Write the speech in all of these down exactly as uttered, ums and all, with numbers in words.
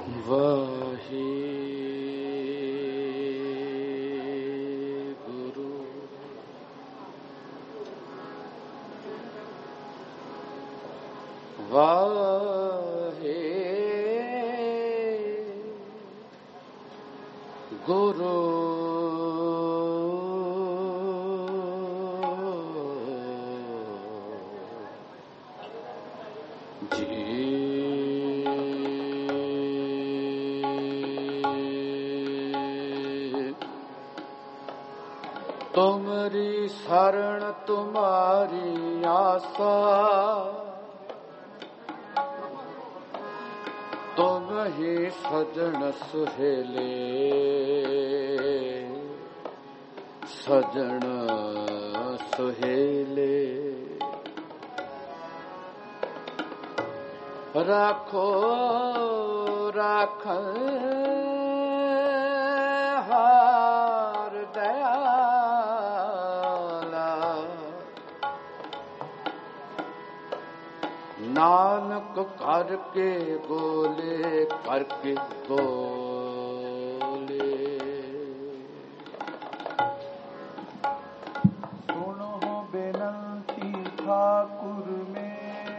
वाहे गुरु वाहे गुरु तुम्हारी शरण तुम्हारी आशा तुम ही सजन सुहेले सजन सुहेले राखो राख हार दयाला नानक करके बोले करके बोले सुनो बेनती ठाकुर में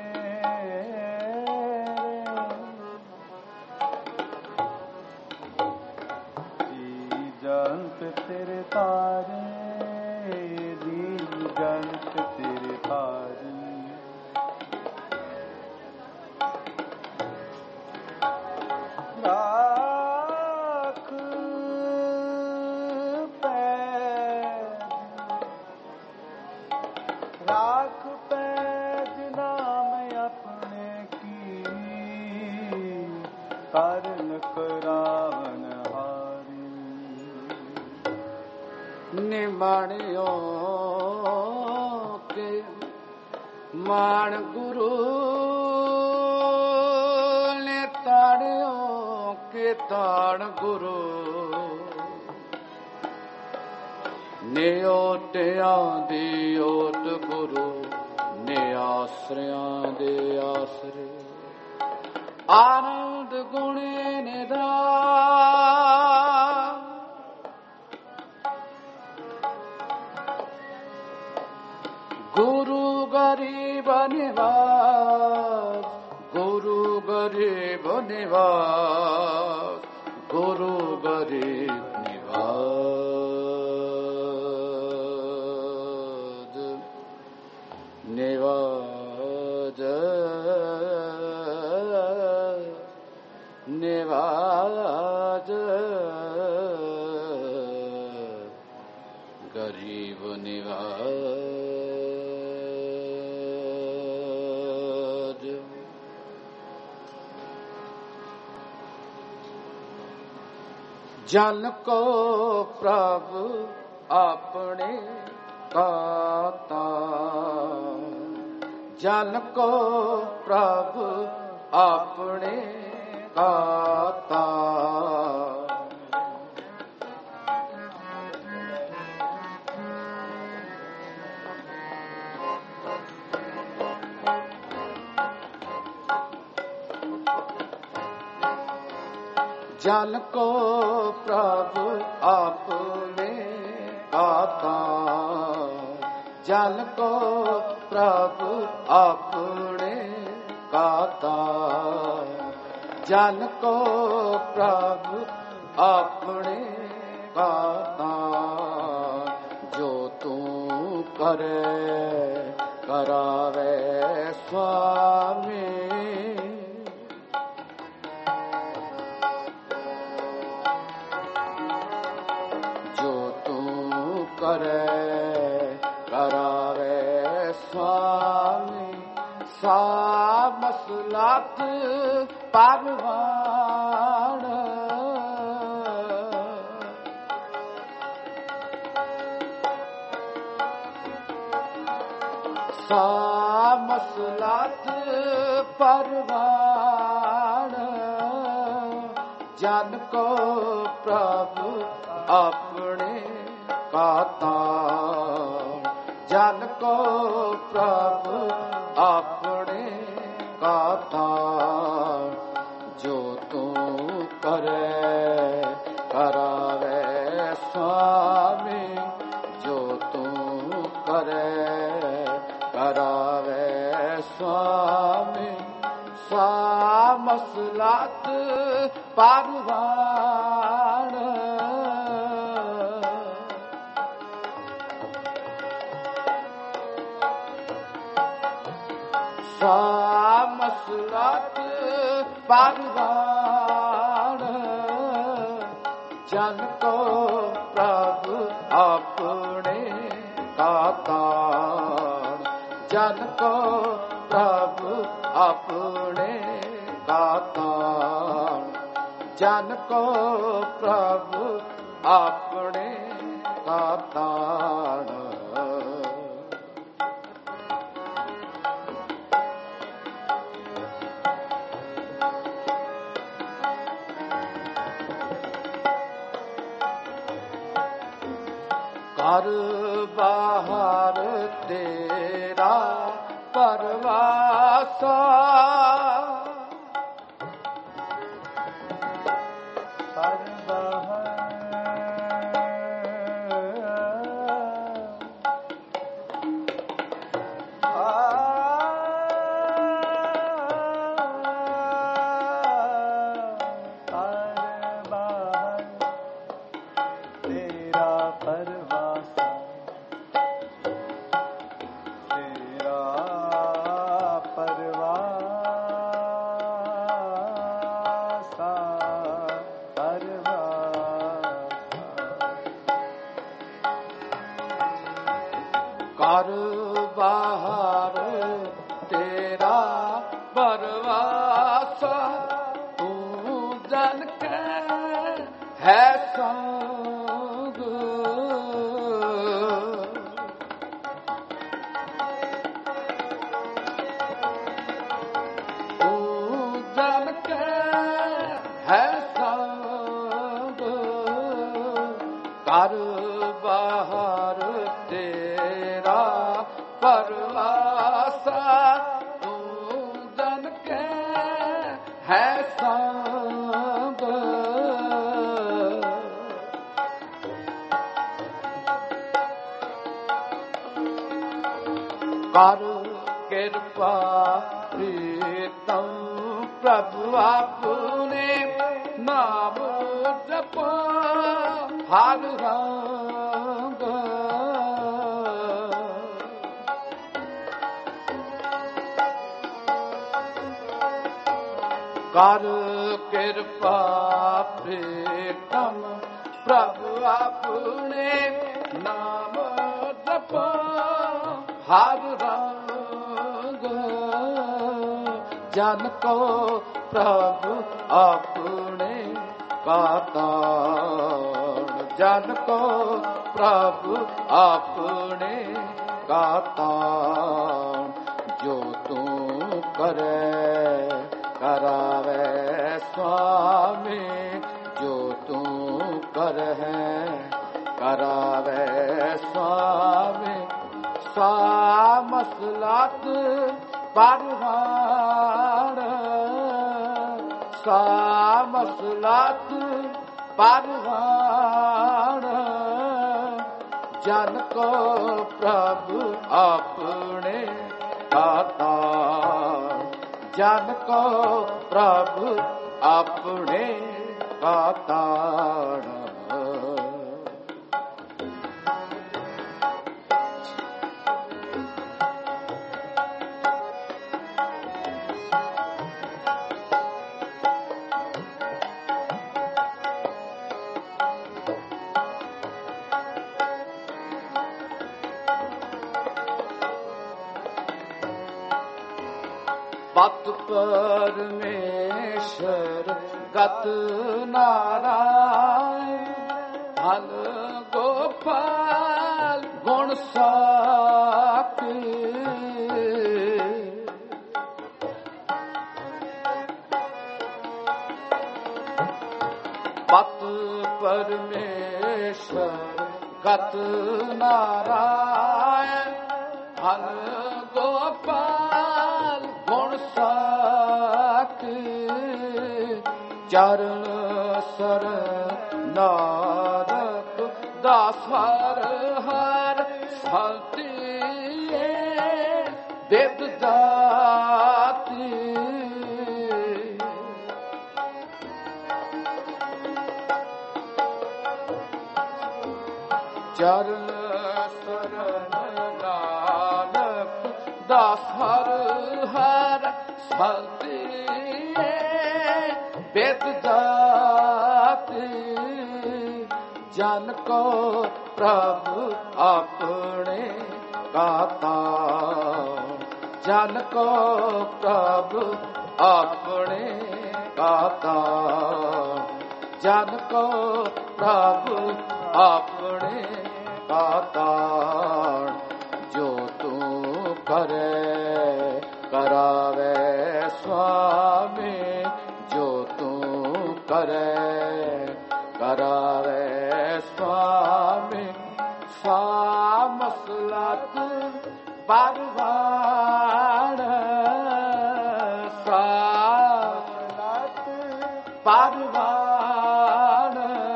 जंत तेरे तारे दीन जंत तेरे तारे राख पैज राख पैज नाम अपने की कारण करावन निमाणियों के मान गुरु ने ताड़ियों के ताड़ गुरु ने ओटियां दी ओट गुरु ने आश्रयां दे आसरे आनंद गुणे निधान गुरु गरीब निवास गुरु गरीब निवास गुरु गरीब निवास निवाज निवाज गरीब निवाज जन को प्रभु अपने काता जन को प्रभु अपने काता जन को प्रभु आपने आता जन को प्रभु आपने काता जन को प्रभु अपने काता जो तू करे करावे स्वामी करे करावे स्वामी सा मसलात परवान सा मसलात परवान जन को प्रभु अपने काता जन को प्रभु अपने काता जो तू ਕਰੇ ਕਰਾਵੇ ਸੁਆਮੀ, ਜੋ ਤੂੰ ਕਰੇ ਕਰਾਵੇ ਸੁਆਮੀ। ਸਾ ਮਸਲਤ ਪਰਵਾਣ, ਸਾ ਮਸਲਤ ਪਰਵਾਣ। ਜਨ ਕੋ ਪ੍ਰਭ ਆਪਣੇ ਕਾ ਤਾਣ, ਜਨ ਕੋ ਪ੍ਰਭ ਆਪਣੇ ਕਾ ਤਾਣ, ਜਨ ਕੋ ਪ੍ਰਭ ਆਪਣੇ ਕਾ ਤਾਣ। ਘਰ ਬਾਹਰ ਤੇਰਾ ਪਰਵਾਸਾ, ਘਰ ਬਾਹਰ ਘਰ ਬਾਹਰ ਤੇਰਾ ਪਰਵਾਸਾ, ਤੂੰ ਜਨ ਕੇ ਹੈ ਸੰਗ। ਤੂੰ ਜਨ ਕੇ ਹੈ ਸੰਗ, ਘਰ ਬਾਹਰ ਤੇਰਾ ਪਰਵਾਸਾ, ਤੂੰ ਜਨ ਕੇ ਹੈ ਸੰਗ। ਕਰ ਕਿਰਪਾ ਪ੍ਰੀਤਮ ਪ੍ਰਭੂ ਆਪਣੇ, ਨਾਮ ਜਪੋ ਹਰ ਰੰਗ। ਕਰ ਕਿਰਪਾ ਪ੍ਰੀਤਮ ਪ੍ਰਭੂ ਆਪਣੇ, ਨਾਮ ਜਪੋ ਹਰ ਰੰਗ। ਜਨ ਕੋ ਪ੍ਰਭੂ ਆਪਣੇ ਕਾ ਤਾਣ, ਜਨ ਕੋ ਪ੍ਰਭੂ ਆਪਣੇ ਕਾ ਤਾਣ। ਜੋ ਤੂੰ ਕਰੇ ਕਰਾਵੇ ਸੁਆਮੀ, ਜੋ ਤੂੰ ਕਰਹਿ ਕਰਾਵੇ ਸੁਆਮੀ। ਸਾ ਮਸਲਤ ਪਰਵਾਣ, ਸਾ ਮਸਲਤ ਪਰਵਾਣ। ਜਨ ਕੋ ਪ੍ਰਭ ਆਪਣੇ ਕਾ ਤਾਣ, ਜਨ ਕੋ ਪ੍ਰਭ ਆਪਣੇ ਕਾ ਤਾਣ। ਪਤ ਪਰਮੇਸ਼ਰ ਗਤ ਨਾਰਾਇਣ, ਧਨ ਗੋਪਾਲ ਗੁਣ ਸਾਖੀ। ਪਤ ਪਰਮੇਸ਼ਰ ਗਤ ਨਾਰਾਇਣ, ਧਨ ਗੋਪਾਲ ਗੁਣ ਸਾਖੀ। ਚਰਨ ਸਰ ਨਾਨਕ ਦਾਸ ਹਰ ਹਰ ਸੰਤੀਏ ਬਿਦ ਦਾਤੀ ਚਰਨ ਸਰਨ ਨਾਨਕ ਦਾਸ ਹਰ ਹਰ ਸੰਤੀਏ ਬਿਦ ਦਾਤੀ ਜਨ ਕੋ ਪ੍ਰਭ ਆਪਣੇ ਕਾਤਾ ਜਨ ਕੋ ਪ੍ਰਭ ਆਪਣੇ ਕਾਤਾ ਜਨ ਕੋ ਪ੍ਰਭ ਆਪਣੇ ਕਾਤਾ ਜੋ ਤੂੰ ਕਰੇ ਕਰਾਵੇ ਸੁਆਮੀ ਜੋ ਤੂੰ ਕਰੇ ਕਰਾਵੇ ਸੁਆਮੀ ਸਾਮਸਲਤ ਪਰਵਾਣ ਸਾਮਸਲਤ ਪਰਵਾਣ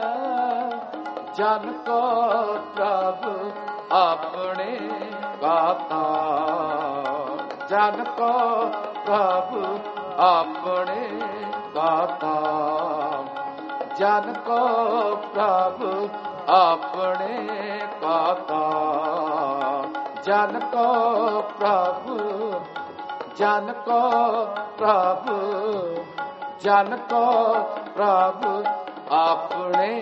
ਜਨ ਕੋ ਪ੍ਰਭ ਆਪਣੇ ਕਾਤਾ ਜਨ ਕੋ ਪ੍ਰਭ ਆਪਣੇ ਕਾਤਾ ਜਨ ਕੋ ਪ੍ਰਭ ਆਪਣੇ ਕਾਤਾ ਜਨ ਕੋ ਪ੍ਰਭ ਜਨ ਕੋ ਪ੍ਰਭ ਜਨ ਕੋ ਪ੍ਰਭ ਆਪਣੇ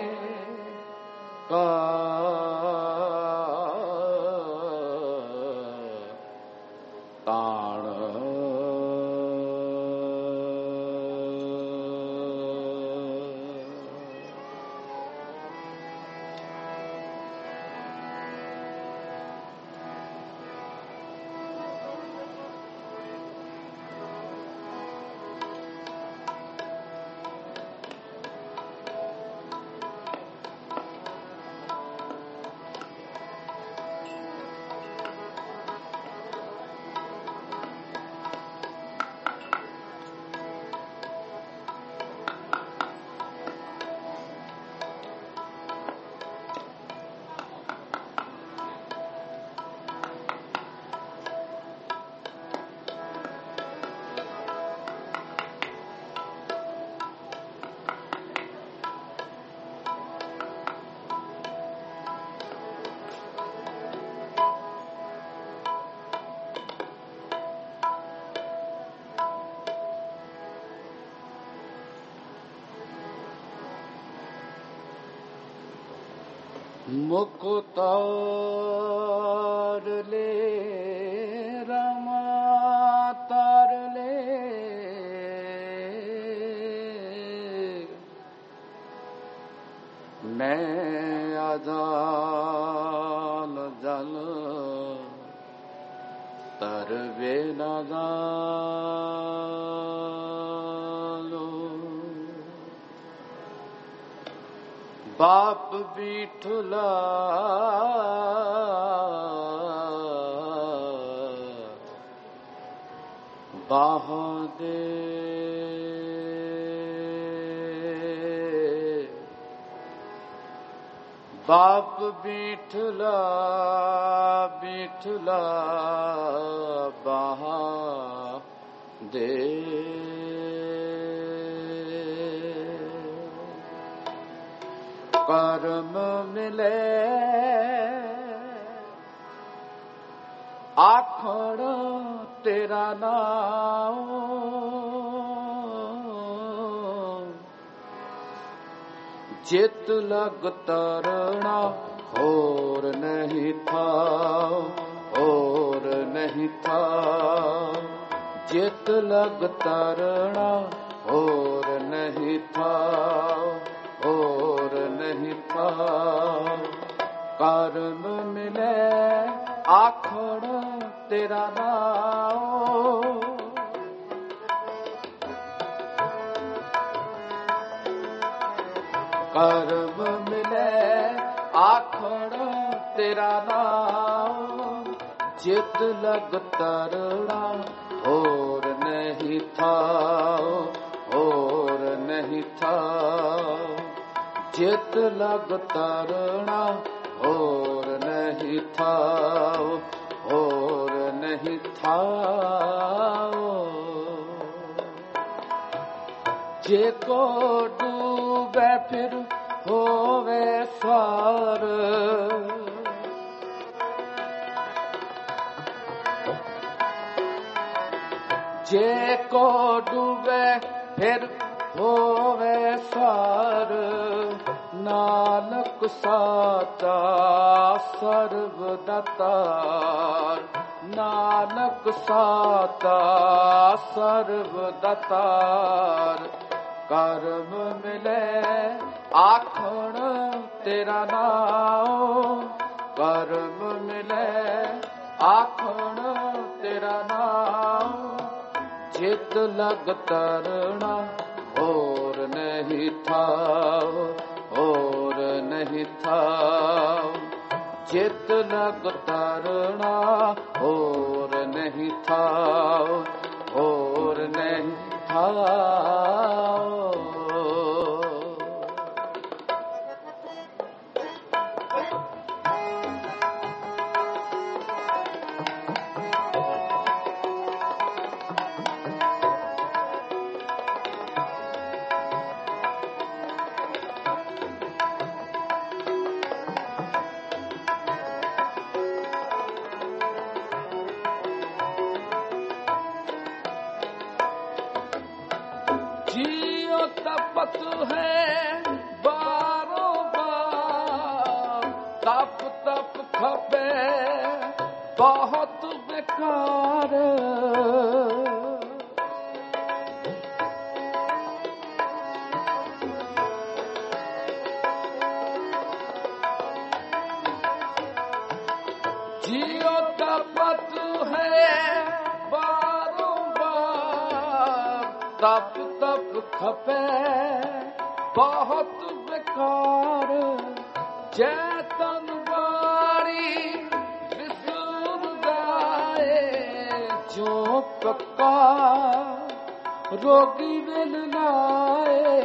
ਤਾਣ ਮੁਕਤਾਰ ਲੈ ਰਮਾ ਤਾਰ ਲੈ ਮੈਂ ਆਜ਼ਾਨ ਜਲ ਤਰਵੇ ਨਾਜ਼ਾਲੋ ਬਾਪ ਬੀਠਲਾ ਬਾਹਾਂ ਦੇ ਬਾਪ ਬੀਠਲਾ ਬੀਠਲਾ ਬਾਹਾਂ ਦੇ ਕਰਮ ਮਿਲੇ ਆਖਣ ਤੇਰਾ ਨਾਮ ਜਿਤ ਲਗ ਤਰਣਾ ਹੋਰ ਨਹੀਂ ਥਾ ਹੋਰ ਨਹੀਂ ਥਾ ਜਿਤ ਲਗ ਤਰਣਾ ਹੋਰ ਨਹੀਂ ਥਾ ਹੋਰ ਨਹੀਂ ਥਾ ਕਰਮ ਮਿਲੇ ਆਖਣ ਤੇਰਾ ਨਾਮ ਕਰਮ ਮਿਲੇ ਆਖਣ ਤੇਰਾ ਨਾਮ ਜਿਤ ਲਗ ਤਰਣਾ ਹੋਰ ਨਹੀਂ ਥਾ ਹੋਰ ਨਹੀਂ ਥਾ ਜਿਤ ਲਗ ਤਰਣਾ ਹੋਰ ਨਹੀਂ ਥਾਉ, ਹੋਰ ਨਹੀਂ ਥਾਉ। ਜੇ ਕੋ ਡੂਬੇ ਫਿਰ ਹੋਵੇ ਸਾਰ, ਜੇ ਕੋ ਡੂਬੇ ਫਿਰ ਹੋਵੇ ਸਾਰ, ਨਾਨਕ ਸਾਚਾ ਸਰਬ ਦਾਤਾਰ, ਨਾਨਕ ਸਾਚਾ ਸਰਬ ਦਾਤਾਰ। ਕਰਮ ਮਿਲੇ ਆਖਣ ਤੇਰਾ ਨਾਮ, ਕਰਮ ਮਿਲੇ ਆਖਣ ਤੇਰਾ ਨਾਮ। ਜਿਤ ਲਗ ਤਰਣਾ ਹੋਰ ਨਹੀਂ ਥਾਉ, ਹੋਰ ਨਹੀਂ ਥਾਉ। ਜਿਤ ਲਗ ਤਰਣਾ ਹੋਰ ਨਹੀਂ ਥਾਉ, ਹੋਰ ਨਹੀਂ ਥਾਉ। जियो तपत है बारो बार, तप तप खपे बहुत बेकार। जियो तपत है बारो बार, तप तप खपे बहुत बेकार। जय तन बारी विसुर गाए, जो पक्का रोगी बिल लाए।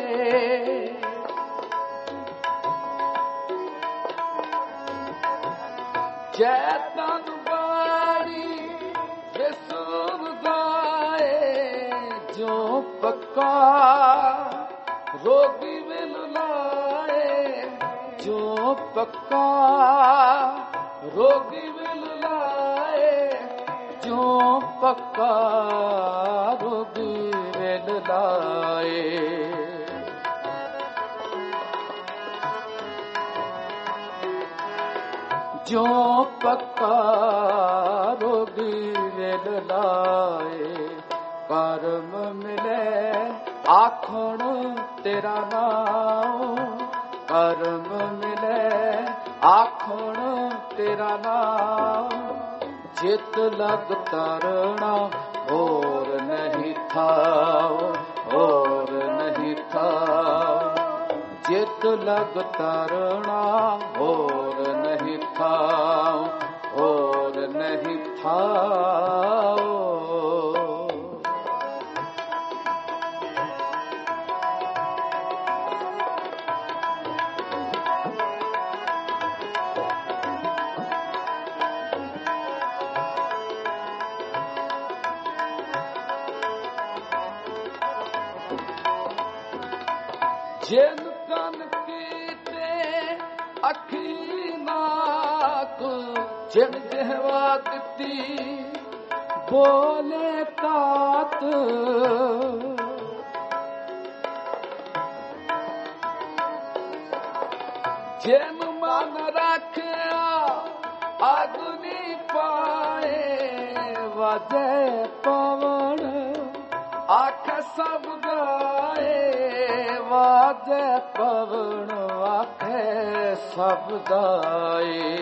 जय तन बारी विसुर गाए, जो पक्का रोगी मिल लाए, जो पक्का रोगी मिल लाए, जो पक्का रोगी मिल लाए। जो पक्का रोगी मिल लाए। करम मिले आखण तेरा नाम, करम मिले आखण तेरा नाम। जित लग तरना और नहीं थाओ, और नहीं थाओ। जित लग तरना और नहीं थाओ, और नहीं थाओ। जिन कन कीते अखी नाक, जिन जहवा दिती बोले तात। जिन मन रखया अग्नि पाए, वजै पवन आख सब गाए। वाजै पवन आखे सब गाए।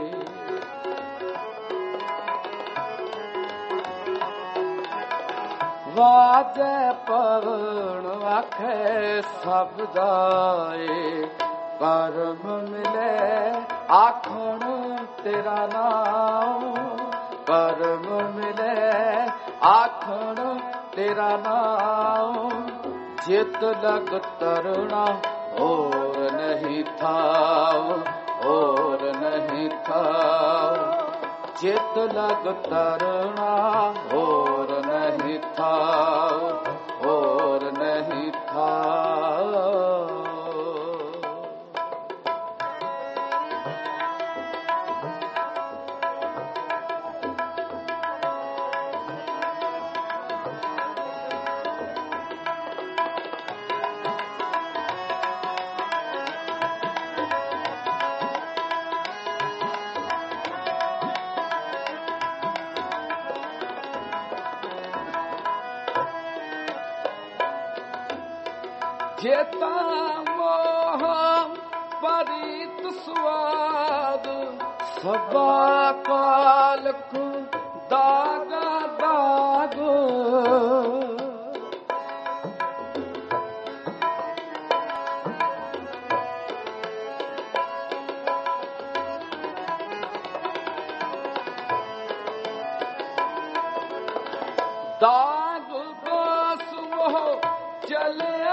वाजै पवन आखे सब गाए। करम मिले आखण तेरा नाम, करम मिले आखण तेरा नाम। जित लग तरना ਹੋਰ ਨਹੀਂ ਥਾਉ, ਹੋਰ ਨਹੀਂ ਥਾਉ। ਚਿਤ ਲਗ ਤਰਣਾ ਹੋਰ ਨਹੀਂ ਥਾਉ, ਹੋਰ ਨਹੀਂ ਥਾਉ। ਜੇਤਾ ਮੋਹ ਪਰੀਤ ਸੁਆਦ ਸਭਾ ਕਾਲਖ ਦਾਗ ਦਾਗ। ਦਾਗ ਦਾਸ ਮੋਹ ਚਲਿਆ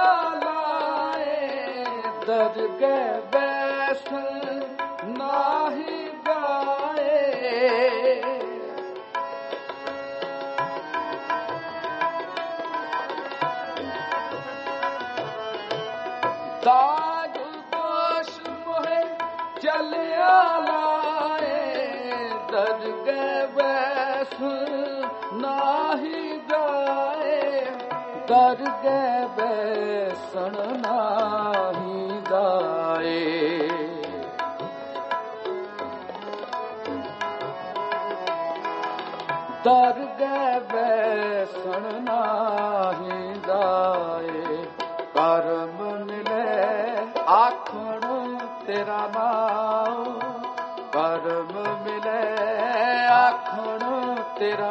ਦਰਗਹਿ ਬੈਸ ਨਾਹੀ ਗਾਏ। ਦਾਗ ਦੋਸ਼ ਮੋਹਿ ਚਲਿਆ ਲਾਏ, ਦਰਗਹਿ ਬੈਸ ਨਾਹੀ ਗਾਏ। ਦਰਗਹਿ ਬੈਸਣ ਨਾਹੀ ਗਾਏ। ਦਰਗਹਿ ਬੈਸਣ ਨਾਹੀ ਗਾਏ। ਕਰਮ ਮਿਲੇ ਆਖਣ ਤੇਰਾ ਨਾਮ, ਕਰਮ ਮਿਲੇ ਆਖਣ ਤੇਰਾ।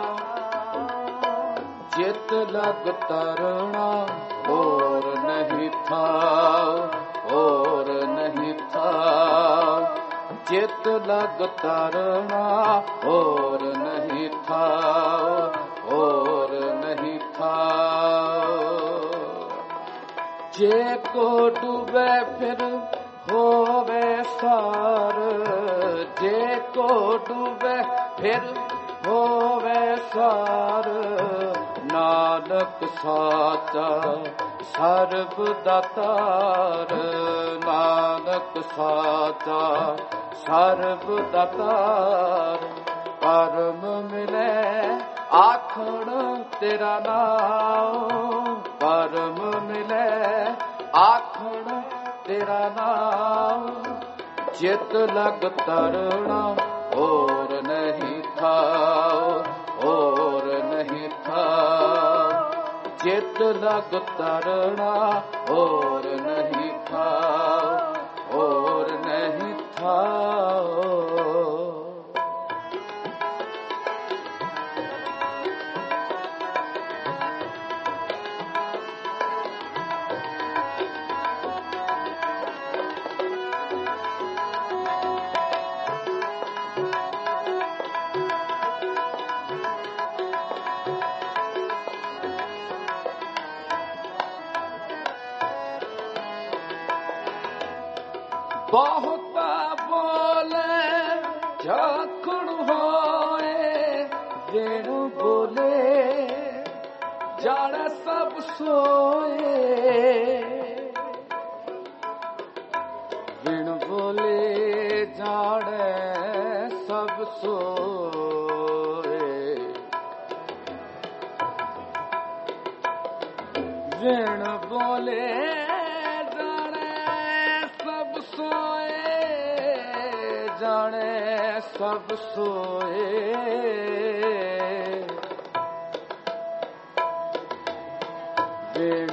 ਚਿਤ ਲਗ ਤਰਣਾ ਹੋਰ ਨਹੀਂ ਥਾਉ, ਹੋਰ ਨਹੀਂ ਥਾਉ। ਚਿਤ ਲਗ ਤਰਣਾ ਹੋਰ ਨਹੀਂ ਥਾਉ, ਹੋਰ ਨਹੀਂ ਥਾਉ। ਜੇ ਕੋ ਡੂਬੇ ਫਿਰ ਹੋਵੇ ਸਾਰ, ਜੇ ਕੋ ਡੂਬੇ ਫਿਰ ਹੋਵੇ ਸਾਰ। ਨਾਨਕ ਸਾਚਾ ਸਰਬ ਦਾਤਾਰ, ਨਾਨਕ ਸਾਚਾ ਸਰਬ ਦਾਤਾਰ। ਕਰਮ ਮਿਲੇ ਆਖਣ ਤੇਰਾ ਨਾਮ, ਕਰਮ ਮਿਲੇ ਆਖਣ ਤੇਰਾ ਨਾਮ। ਚਿਤ ਲਗ ਤਰਣਾ ਹੋਰ ਨਹੀਂ ਥਾਉ, ਹੋਰ ਨਹੀਂ ਥਾਉ। ਚਿਤ ਲਗ ਤਰਣਾ ਹੋਰ ਨਹੀਂ ਥਾਉ, ਹੋਰ ਨਹੀਂ ਥਾਉ। ਬਹੁਤਾ ਬੋਲੇ ਝਾਖੜ ਹੋਏ, ਵਿਣ ਬੋਲੇ ਜਾਣੇ ਸਭ ਸੋਏ। ਵਿਣ ਬੋਲੇ ਜਾਣੇ ਸਭ ਸੋਏ। ਵਿਣ ਬੋਲੇ ਜਾਣੇ ਸਭ ਸੋਏ। ਵਿਣ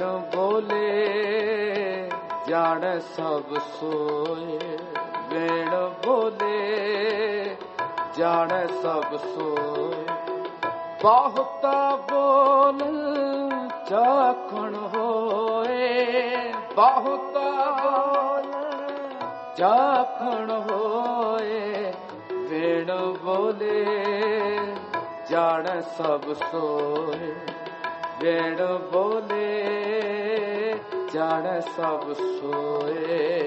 ਬੋਲੇ ਜਾਣੇ ਸਭ ਸੋਏ। ਵਿਣ ਬੋਲੇ ਜਾਣੇ ਸਭ ਸੋਏ। ਬਹੁਤਾ ਬੋਲ ਝਾਖਣ ਹੋਏ, ਬਹੁਤਾ ਬੋਲ ਝਾਖਣ ਹੋਏ। ਵਿਣ ਬੋਲੇ ਜਾਣ ਸਭ ਸੋਏ। ਵਿਣ ਬੋਲੇ ਜਾਣੈ ਸਭ ਸੋਏ।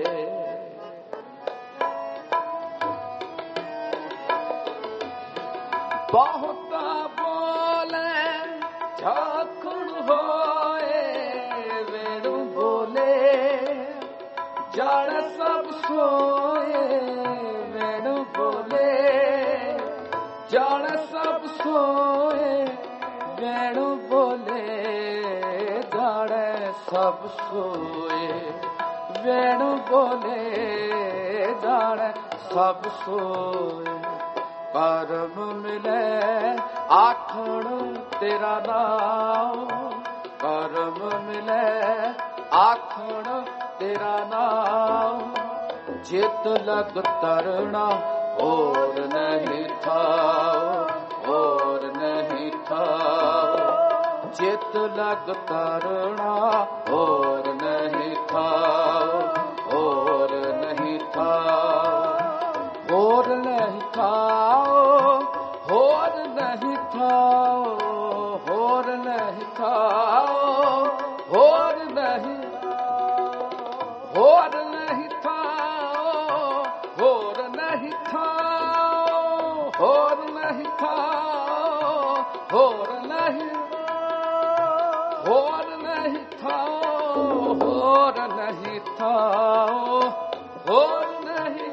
ਬਹੁਤਾ ਬੋਲੇ ਝਾਖੜ ਹੋਏ, ਵੇਣੁ ਬੋਲੇ ਜਾਣੈ ਸਭ ਸੋਏ। ਵੇਣੁ ਬੋਲੇ ਜਾਣੈ ਸਭ ਸੋਏ, ਵੇਣੁ ਬੋਲੇ ਜਾਣੈ ਸਭ ਸੋਏ। ਵੇਣੁ ਬੋਲੇ ਜਾਣੈ ਸਭ ਸੋਏ। ਕਰਮ ਮਿਲੇ ਆਖਣ ਤੇਰਾ ਨਾਮ, ਕਰਮ ਮਿਲੇ ਆਖਣ ਤੇਰਾ ਨਾਮ। ਜਿਤ ਲਗ ਤਰਣਾ ਹੋਰ ਨਹੀਂ ਥਾਉ, ਹੋਰ ਨਹੀਂ ਥਾਉ। ਜਿਤ ਲਗ ਤਰਣਾ ਹੋਰ ਨਹੀਂ ਥਾਉ, ਹੋਰ ਨਹੀਂ ਥਾਉ। ਹੋਰ ਨਹੀਂ ਥਾਉ, ਹੋਰ ਨਹੀਂ ਥਾਉ। ਹੋਰ ਨਹੀਂ ਥਾਉ, ਹੋਰ ਨਹੀਂ, ਹੋਰ ਨਹੀਂ ਥਾਉ। ਹੋਰ ਨਹੀਂ ਥਾਉ, ਹੋਰ ਨਹੀਂ ਥਾਉ। ਹੋਰ ਨਹੀਂ, ਹੋਰ ਨਹੀਂ ਥਾਉ। ਹੋਰ ਨਹੀਂ ਥਾਉ, ਹੋਰ ਨਹੀਂ,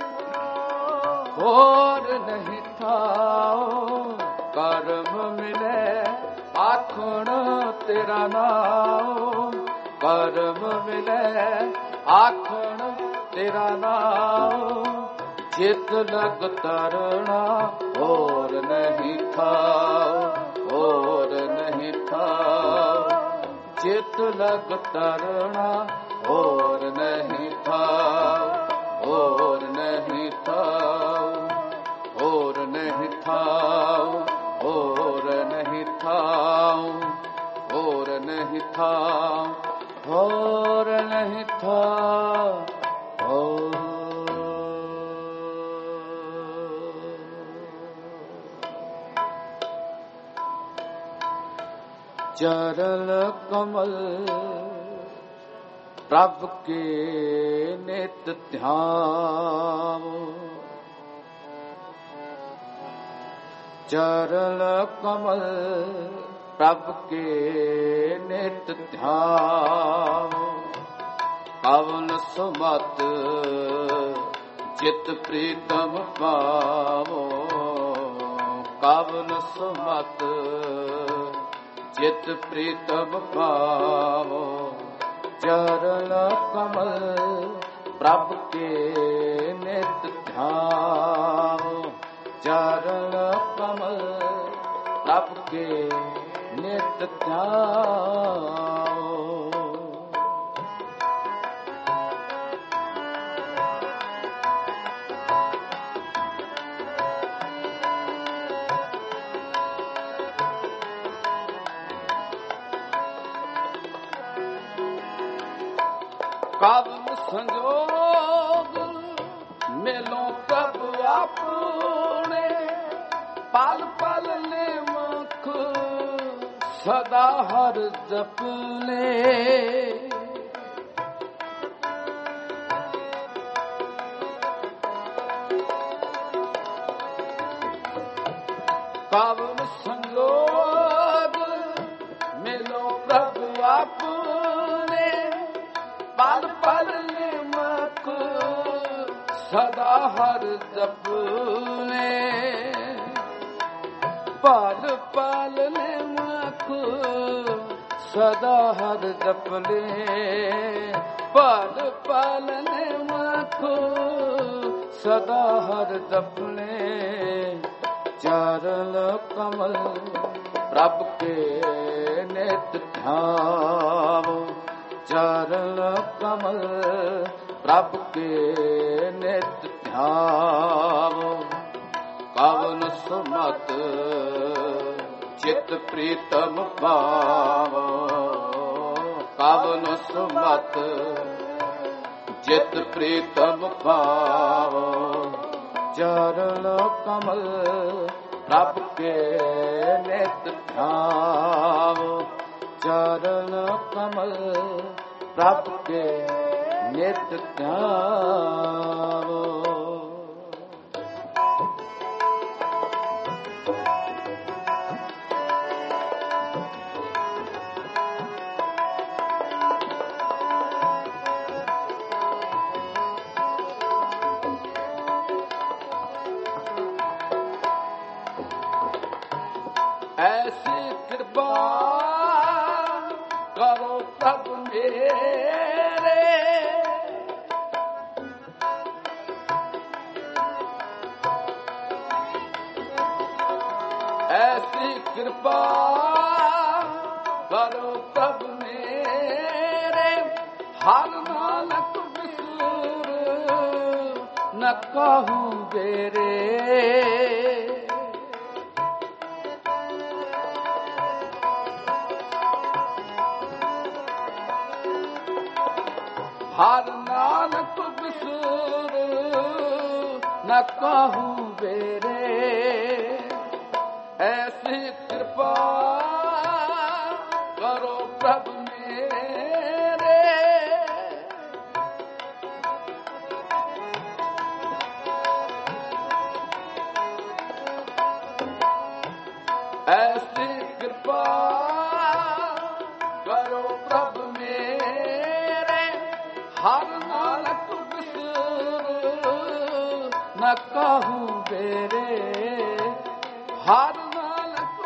ਹੋਰ ਨਹੀਂ ਥਾਉ। ਕਰਮ ਮਿਲੇ ਆਖਣ ਤੇਰਾ ਨਾਮ, ਕਰਮ ਮਿਲੇ ਆਖਣ ਤੇਰਾ ਨਾਮ। ਜਿਤ ਲਗ ਤਰਣਾ ਹੋਰ ਨਹੀਂ ਥਾਉ, ਹੋਰ ਨਹੀਂ ਥਾਉ। ਜਿਤ ਲਗ ਤਰਣਾ ਹੋਰ ਨਹੀਂ ਥਾਉ, ਹੋਰ ਨਹੀਂ ਥਾਉ। ਹੋਰ ਨਹੀਂ ਥਾਉ, ਹੋਰ ਨਹੀਂ ਥਾਉ। ਹੋਰ ਨਹੀਂ ਥਾਉ, ਹੋਰ ਨਹੀਂ ਥਾਉ। चरण कमल प्रभ के नित ध्यान। चरण कमल प्रभ के नित ध्यान। पवन सुमत चित प्रीतम पावो। पवन सुमत चित प्रीतम पावो। चरण कमल प्रभ के नित ध्यान। चरण कमल प्रभ के नित ध्यान। कवन संजोग मिलो कब आपने। पल पल ने मुख सदा हर जपने। कवन संजोग मिलो प्रभु आपने। पल पल निमक सदा हर जपने। पल पल निमक सदा हर जपने। पल पल निमक सदा हर जपने। चरण कमल प्रभ के नित ध्यान। चरण कमल प्रभ के नित ध्यान। कवन सुमत चित प्रीतम पावो। कवन सुमत चित प्रीतम पावो। चरण कमल प्रभ के नित ध्यान। चरण कमल ਪ੍ਰਭ ਕੇ ਨਿਤ ਧਿਆਵੋ। ऐसी कृपा करो प्रभु मेरे, ऐसी कृपा करो प्रभु मेरे, हर नानक बिसुर न कहूँ बेरे। हर नानक बिसुर न कहूँ बेरे, ऐसी कृपा करो प्रभु मेरे। ऐसी कृपा करो प्रभु मेरे, हर नानक बिसुर न कहूँ बेरे। हर नानक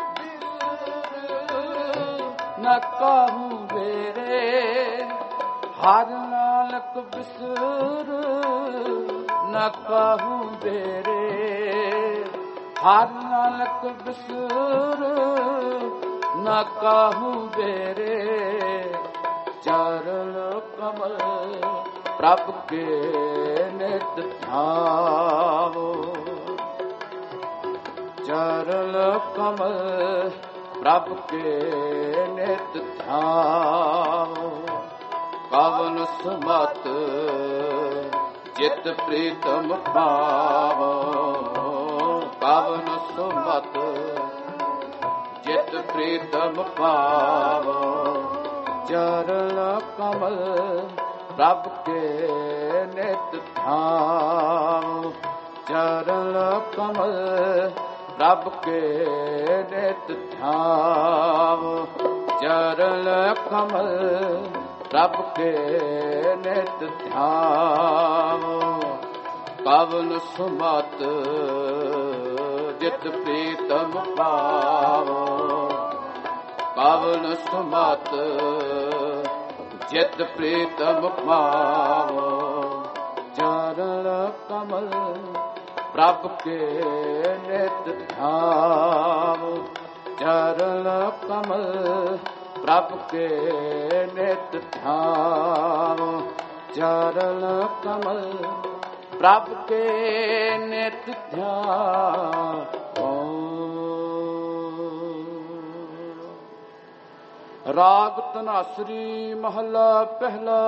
बिसुर न कहूँ बेरे, हर नानक बिसुर न कहूँ बेरे, हर नानक बिसुर न कहूँ बेरे। चरण कमल प्रभु के नित ध्यावो, चरण कमल प्रभु के नित ध्यावो। कवन सुमत चित प्रीतम पावो, कवन सुमत चित प्रीतम पावो। चरण कमल प्रभु के नित ध्यावो, चरण कमल प्रभु के नित ध्यावो। चरण कमल प्रभु के नित ध्यावो। कवन सुमत जित प्रीतम पावो, कवन सुमत जित प्रीतम पावो। चरण कमल प्रभु के नित ध्यावो, चरण कमल प्रभु के नित ध्यावो। चरण कमल प्रभु के नित ध्यावो। राग धनासरी महला पहला।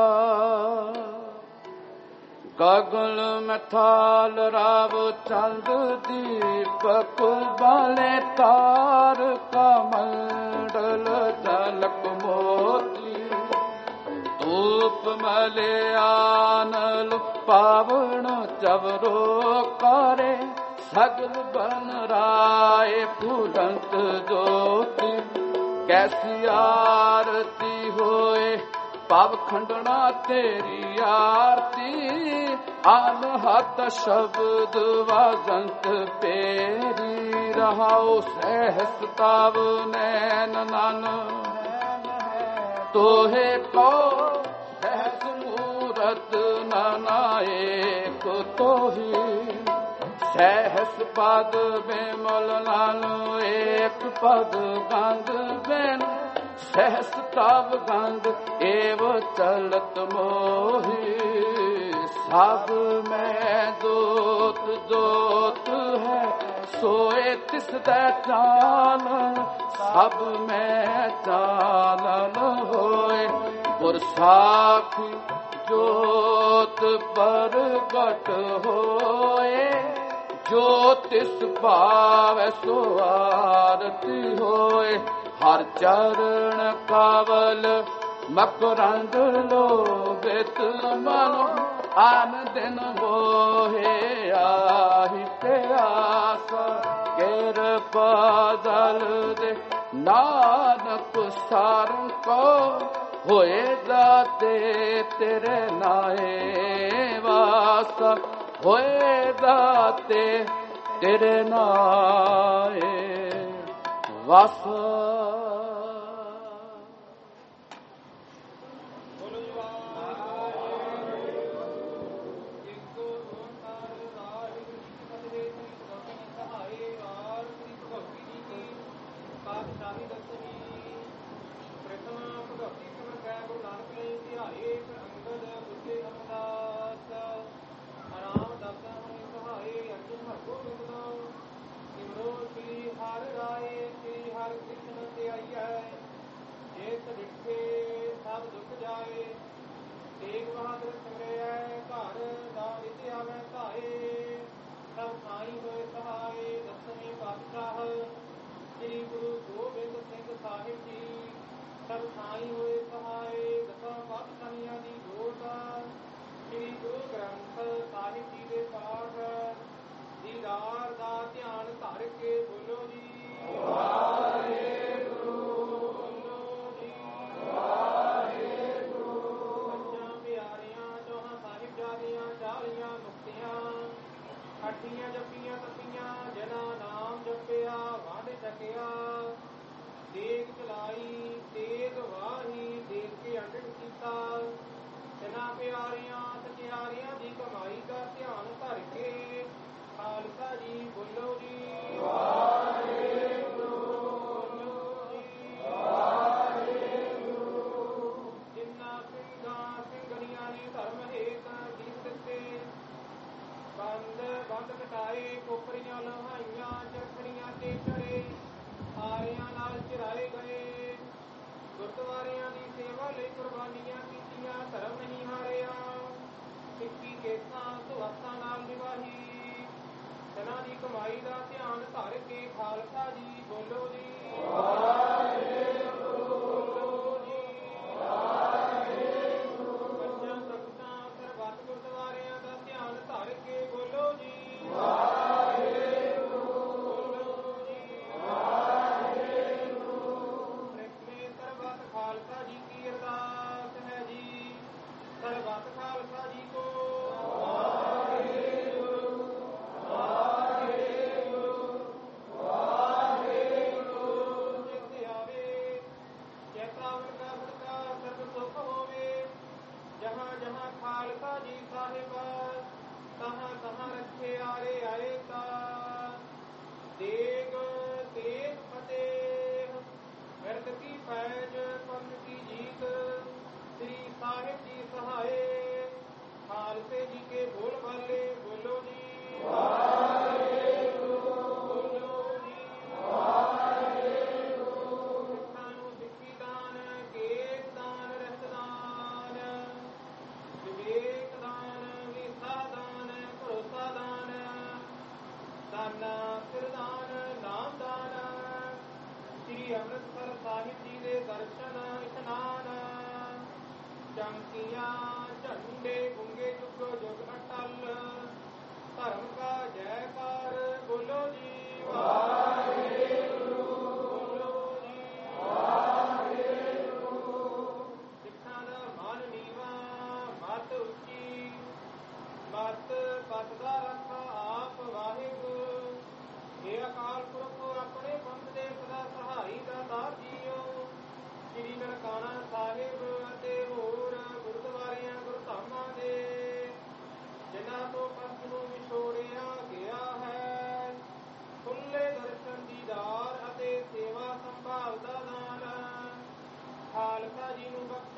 गगन में थाल राव चंद दीपक वाले तार का मंडल झलक मोती। धूप मले आनल पावन चवरो करे, सगल बन राय फूलंत ज्योति। कैसी आरती होए पाव खंडना तेरी आरती। अनहत शब्द वाजंत पेरी रहाओ सहस ताव नैन नन। तोहे को सहस मूरत ननाएक तोही। सहस पद बेमल नानु एक पद गंध बेन। सहस ताव गंध एव चलत मोही। सब में जोत जोत है सोए तिस चानन। सब में चानन होए गुर साखी जोत प्रगट होए। ज्योतिष पावै सो आरती होए। हर चरण कावल ਮਕਰੰਦ ਲੋਭਿਤ ਮਨੋ ਆਨ ਦਿਨ ਮੋਹੇ ਆਹੀ ਤੇ ਆਸ ਕਿਰਪਾ ਦਲ ਦੇ ਨਾਨਕ ਸਾਰੰ ਕੋ ਹੋਏ ਦਾਤੇ ਤੇਰੇ ਨਾਏ ਵਾਸ ਹੋਏ ਦਾਤੇ ਤੇਰੇ ਨਾਏ ਵਾਸ।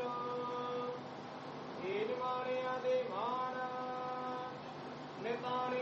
ਨਿਤਾਨ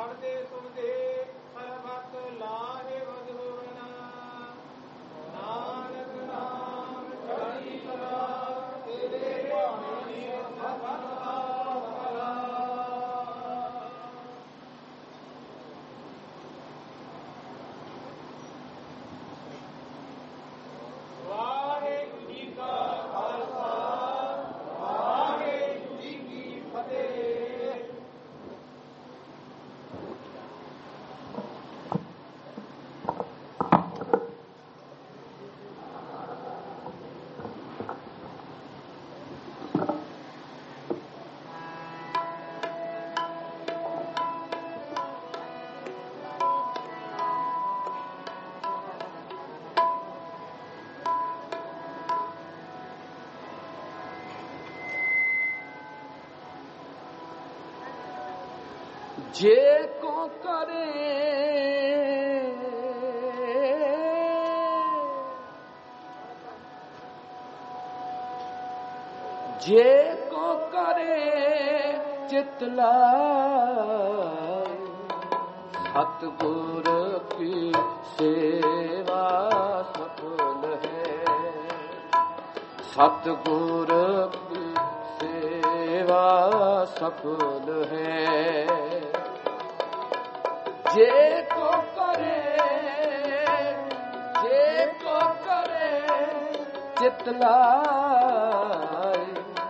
ਪੜਦੇ ਸੁਣਦੇ ਸਰਬਤ ਲਾਹੇ ਵਧ ਹੋਵਨਾ ਨਾਨਕ ਨਾਮ ਚੜ੍ਹਦੀ ਕਲਾ ਤੇਰੇ ਬਾਣੀ ਸਤਿ ਵਾਹਿਗੁਰੂ ਜੀ ਕਾ ਖਾਲਸਾ ਵਾਹਿਗੁਰੂ ਜੀ ਕੀ ਫਤਿਹ। जे को करे जे को करे चित लाए सतगुर की सेवा सफल है सतगुर की सेवा सफल है जे को करे जे को करे चित लाए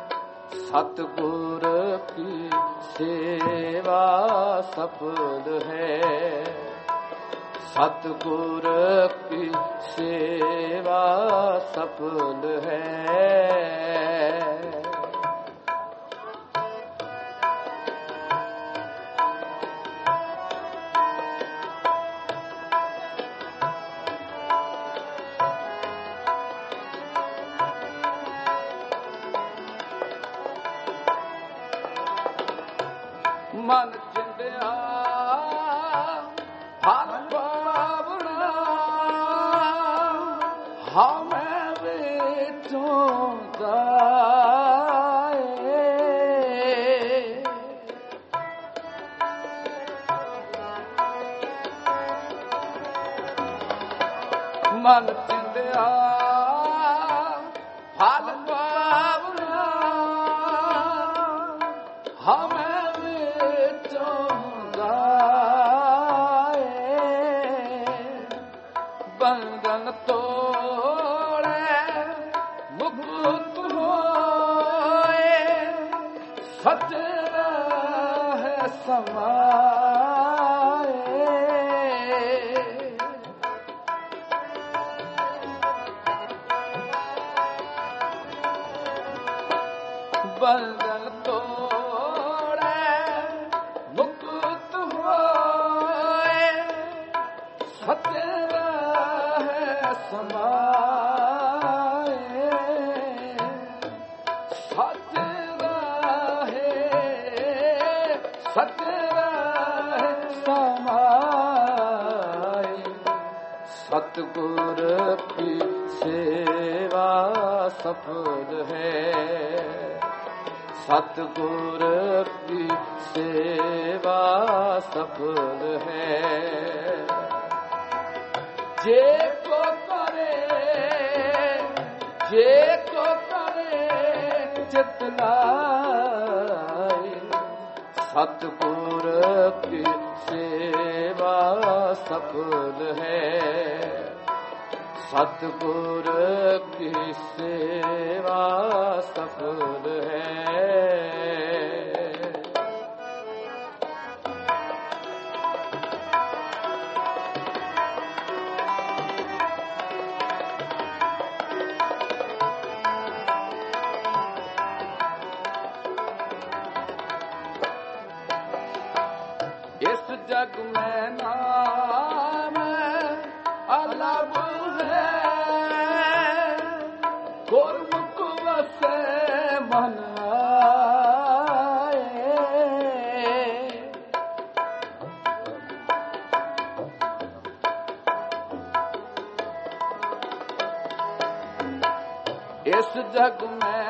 सतगुर की सेवा सफल है सतगुर की सेवा सफल है। ਮਨ ਚਿੰਦਿਆ ਫਲ ਪਾਵਣਾ ਹਮੇ ਵਿੱਚੋਂ ਗਾਏ ਮਨ ਚਿੰਦਿਆ ਫਲ ਪਾਵਣਾ ਹਮੇ ਬੰਧਨ ਤੋੜੇ ਮੁਕਤ ਹੋਏ ਸਚ ਰਹਿ ਸਮਾਏ ਬੰਧਨ ਤੋੜੇ ਮੁਕਤ ਹੋਏ ਸਚ ਸਮਾਏ ਸਚ ਰਹੇ ਸਚ ਰਹੇ ਸਮਾਏ ਸਤਿਗੁਰ ਕੀ ਸੇਵਾ ਸਫਲ ਹੈ ਸਤਿਗੁਰ ਕੀ ਸੇਵਾ ਸਫਲ ਹੈ। जे को करे जे को करे चित लाए सतगुर की सेवा सफल है सतगुर की सेवा सफल है। इस जग में नाम अलग है गुरमुख वसे मन आए इस जग में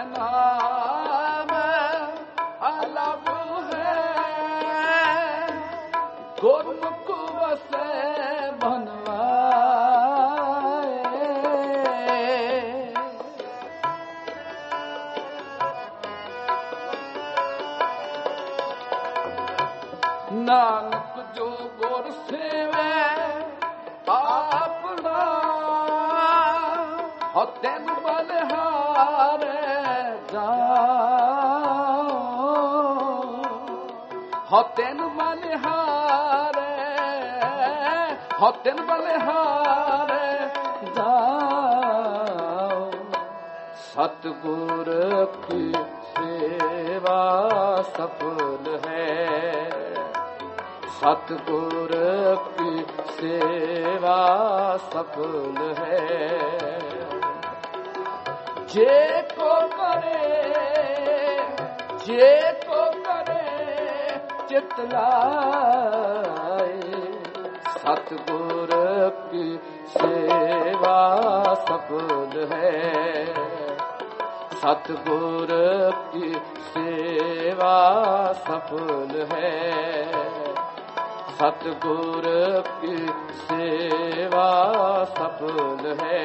नाम अलग है बनवाए। नानक जो गुर सेवे आपना हो तेन बलिहारे जाओ, हो तेन बलिहारे, हो तेन बलिहारे जाओ। सतगुर की सेवा सफल है, सतगुर की सेवा सफल है। जे को करे, जे को करे चित लाए, सतगुर की सेवा सफल है, सतगुर की सेवा सफल है, सतगुर की सेवा सफल है,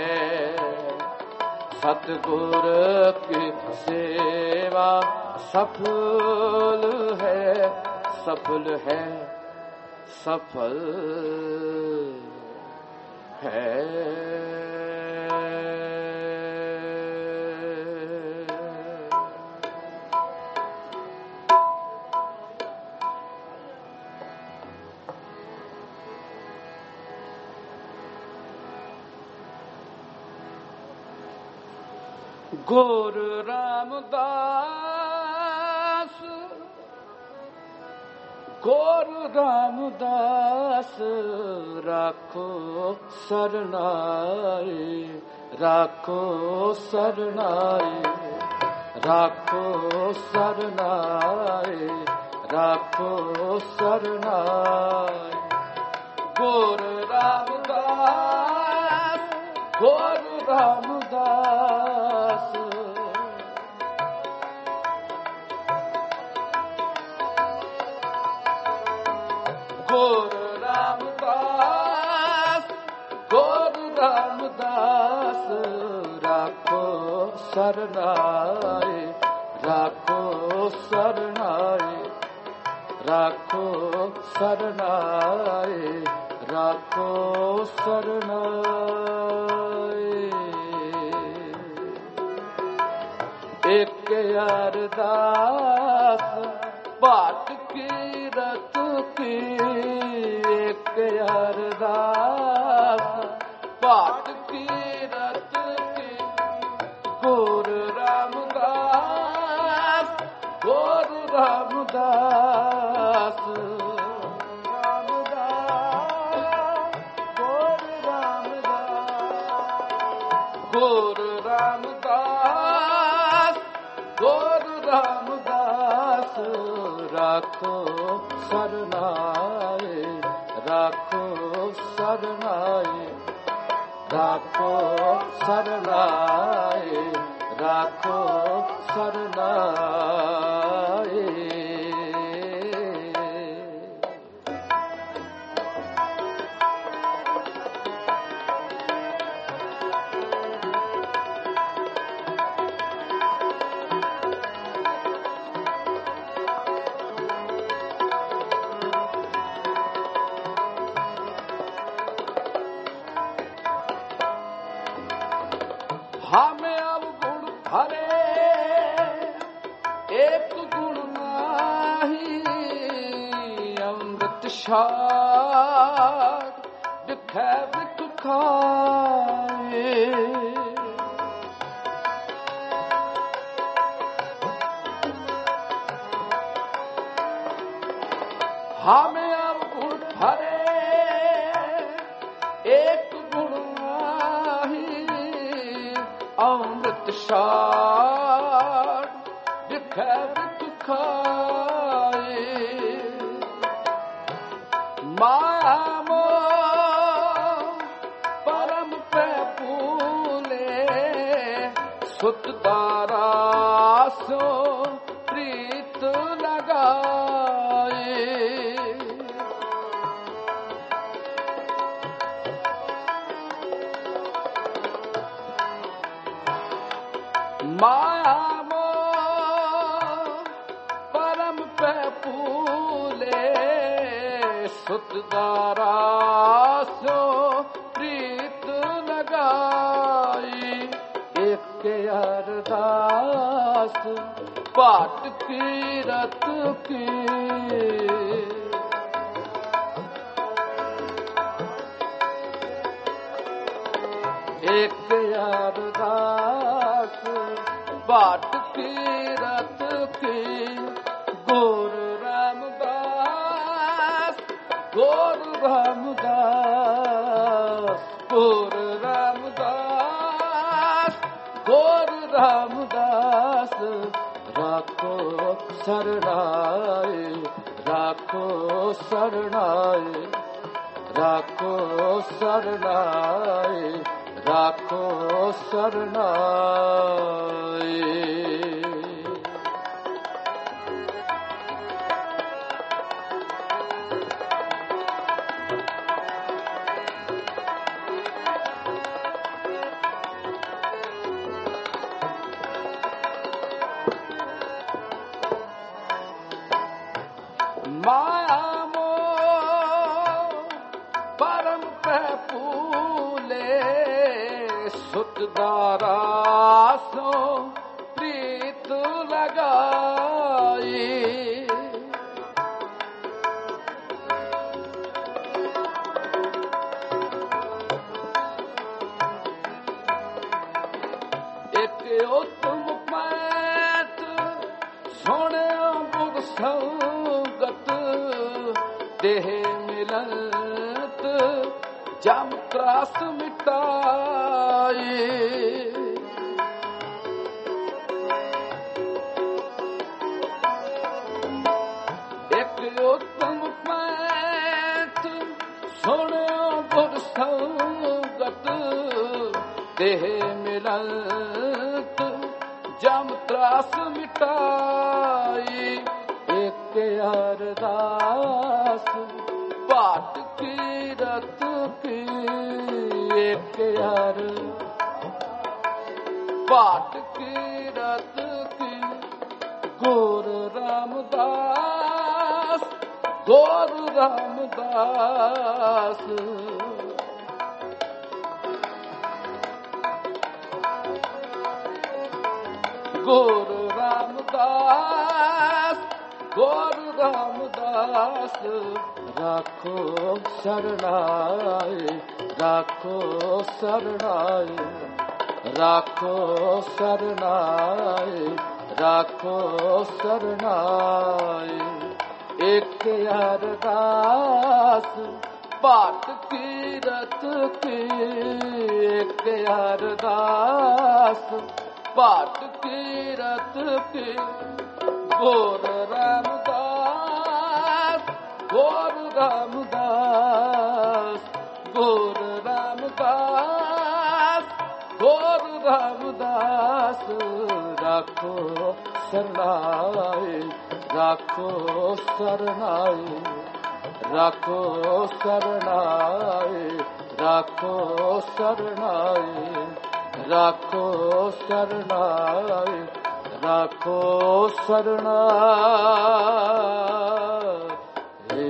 सतगुर की सेवा सफल है, सफल है, सफल है। गुरु रामदास, गुरु रामदास राखो सरनाई, राखो सरनाई, राखो सरनाई, राखो सरनाई। गुरु रामदास, गुरु रामदास गुरु रामदास, गुरु रामदास राखो सरनाई, राखो सरनाई, राखो सरनाई, राखो सरनाई। एक अरदास बाट की रत की, एक अरदास बाट की रत की। गुरु रामदास, गुरु रामदास, गुरु रामदास, गुरु रामदास राखो सरनाई, राखो सरनाई, राखो सरनाई, राखो सरनाई। हमें अवगुण भरे एक गुण नाही, अमृत सार दिखै बिख खाए। हमें अवगुण भरे एक गुण नाही, अमृत सार दिखै बिख खाए। माया मोह परम पे फूले, सुत दारा सो प्रीत लगाए। ਸੁਤਦਾਰਾ ਸੋ ਪ੍ਰੀਤ ਲਗਾਈ। ਇੱਕ ਅਰਦਾਸ ਭਾਟ ਕੀ ਰਤ ਕੀ, ਇੱਕ ਅਰਦਾਸ ਭਾਟ ਕੀ ਰਤ ਕੀ। ਗੁਰ ਰਾਮਦਾਸ ਗੁਰ ਰਾਮਦਾਸ ਗੁਰ ਰਾਮਦਾਸ ਗੁਰ ਰਾਮਦਾਸ। ਰਾਖੋ ਸਰਣਾਏ ਰਾਖੋ ਸਰਣਾਏ ਰਾਖੋ ਸਰਣਾਏ ਰਾਖੋ ਸਰਣਾਏ। ਮਾਇਆ ਮੋਹ ਪਰਮ ਪੈ ਭੂਲੇ, ਸੁਤਦਾਰਾ ਸੋ ਪ੍ਰੀਤ ਲਗਾਈ। ਇੱਕ ਉਤਮ ਪੈਤ ਸੋਹਣਿਆ ਗੁਰ ਸੰਗਤ, ਦੇਹ ਮਿਲਤ ਜਮ ਤਰਾਸ ਮਿਟਾਈ। ਇੱਕ ਉਤਮ ਪੈਤ ਸੋਹਣਿਆ ਗੁਰ ਸੰਗਤ, ਦੇਹ ਮਿਲਤ ਜਮ ਤਰਾਸ ਮਿਟਾਈ। ਇੱਕ ਅਰਦਾਸ ਭਾਟ ਕੀ ਰਤ ਕੀ, ਇੱਕ ਅਰ ਭਾਟ ਕੀ ਰਤ ਕੀ। ਗੁਰ ਰਾਮਦਾਸ ਗੁਰ ਰਾਮਦਾਸ ਗੁਰ ਰਾਮਦਾਸ ਗੁਰ ਰਾਮਦਾਸ। ਰਾਖੋ ਸਰਣਾਏ ਰਾਖੋ ਸਰਣਾਏ ਰਾਖੋ ਸਰਣਾਏ ਰਾਖੋ ਸਰਣਾਏ। ਇੱਕ ਅਰਦਾਸ ਭਾਟ ਕੀ ਰਤ ਕੀ, ਇੱਕ ਅਰਦਾਸ ਭਾਟ ਕੀ ਰਤ ਕੀ। ਗੁਰ ਰਾਮਦਾਸ ਗੁਰ ਰਾਮਦਾਸ ਗੁਰ ਰਾਮਦਾਸ ਗੁਰ ਰਾਮਦਾਸ। ਰਾਖੋ ਸਰਣਾਏ ਰਾਖੋ ਸਰਣਾਏ ਰਾਖੋ ਸਰਣਾਏ ਰਾਖੋ ਸਰਣਾਏ ਰਾਖੋ ਸਰਣਾਏ ਰਾਖੋ ਸਰਣਾਏ।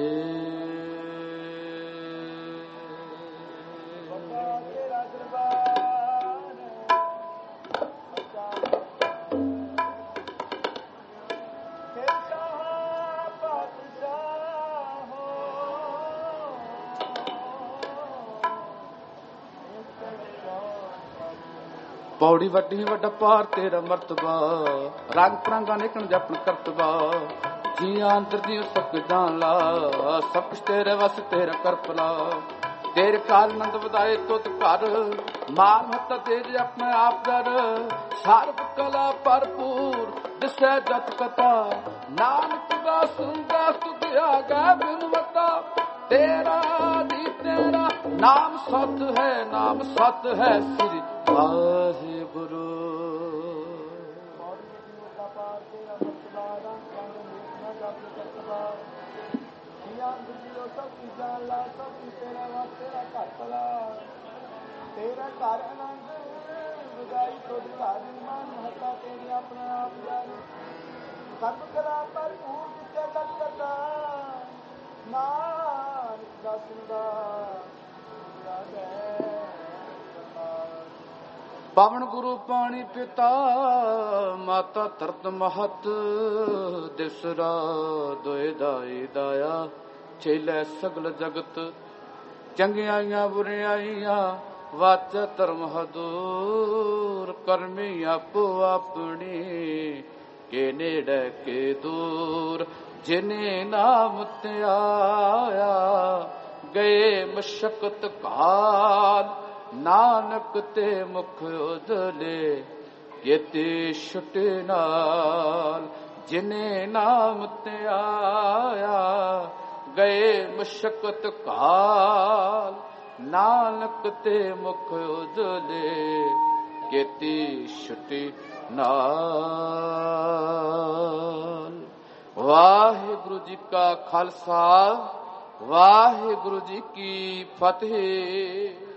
ਪੌੜੀ ਵੱਡੀ ਵੱਡਾ ਪਾਰ ਤੇਰਾ ਮਰਤਬਾ, ਰੰਗ ਪਰਾਂਗਾ ਨਿਕਣ ਜਪਨ ਕਰਤਬਾ। ਜੀਆਂ ਅੰਦਰ ਦੀ ਸਭ ਜਾਣ ਲਾ, ਸਭ ਕੁਛ ਤੇਰੇ ਵਸ ਤੇਰਾ ਕਰਪਲਾ। ਤੇਰੇ ਕਾਲ ਨੰਦ ਵਧਾਏ ਤੁਤ ਘਰ, ਮਾਨ ਮਹੱਤਾ ਤੇਰੇ ਆਪਣੇ ਆਪ ਦਰ। ਸਰਬ ਕਲਾ ਭਰਪੂਰ ਦਿਸੈ ਜਤ ਕਥਾ, ਨਾਨਕ ਦਾ ਸੁਣਦਾ ਸੁਧਿਆ ਗਾ ਬਿਨਵਤਾ। ਤੇਰਾ ਦੀ ਤੇਰਾ ਨਾਮ ਸਤ ਹੈ, ਨਾਮ ਸਤ ਹੈ ਸ੍ਰੀ ਵਾਹਿਗੁਰੂ। ਤੇਰਾ ਘਰ ਆਨੰਦ ਵਧਾਈ ਤੁਧ ਘਰ ਮਾਨ ਮਹੱਤਾ ਤੇਰੇ ਆਪਣੇ ਆਪ ਜਾਣੀ। ਸਰਬ ਕਲਾ ਭਰਪੂਰ ਜਿੱਤੇ ਤਤ ਕਥਾ, ਨਾਨਕ ਨਾਨਕ ਦਾਸਨ ਦਾ ਯਾਦੈ ਪਾਵਨ ਗੁਰੂ ਪਾਣੀ ਪਿਤਾ ਮਾਤਾ ਧਰਤ ਮਹਤ ਦਿਸਰਾ ਦੋਇ ਦਾਈ ਦਾਇਆ ਛੇਲੇ ਸਗਲ ਜਗਤ ਚੰਗਿਆਈਆਂ ਬੁਰਿਆਈਆਂ ਵਾਚ ਧਰਮ ਹਦੂਰ ਕਰਮੀ ਆਪੋ ਆਪਣੀ ਕੇ ਨੇੜੇ ਕੇ ਦੂਰ ਜਿਨੇ ਨਾਮ ਧਿਆਇਆ ਗਏ ਮਸ਼ਕਤ ਕਾਲ ਨਾਨਕ ਤੇ ਮੁਖ ਉਦਲੇ ਕੀਤੀ ਛੁਟੇ ਨਾਲ ਜਿਨੇ ਨਾਮ ਧਿਆਇਆ ਗਏ ਮਸ਼ਕਤ ਕਾਲ ਨਾਨਕ ਤੇ ਮੁਖ ਉਦਲੇ ਕੀਤੀ ਛੁਟੀ ਨਾਲ। ਵਾਹਿਗੁਰੂ ਜੀ ਕਾ ਖਾਲਸਾ ਵਾਹਿਗੁਰੂ ਜੀ ਕੀ ਫਤਿਹ।